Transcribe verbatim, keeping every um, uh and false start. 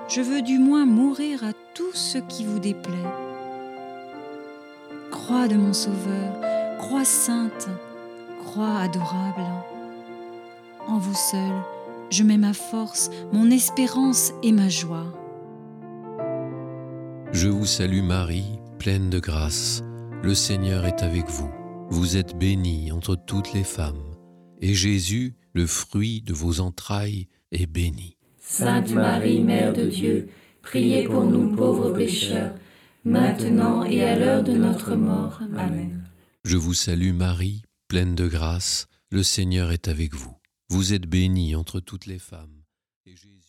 je veux du moins mourir à tout ce qui vous déplaît. Croix de mon Sauveur, croix sainte, croix adorable, en vous seul, je mets ma force, mon espérance et ma joie. Je vous salue Marie, pleine de grâce, le Seigneur est avec vous. Vous êtes bénie entre toutes les femmes, et Jésus, le fruit de vos entrailles, est béni. Sainte Marie, Mère de Dieu, priez pour nous pauvres pécheurs, maintenant et à l'heure de notre mort. Amen. Je vous salue Marie, pleine de grâce, le Seigneur est avec vous. Vous êtes bénie entre toutes les femmes, et Jésus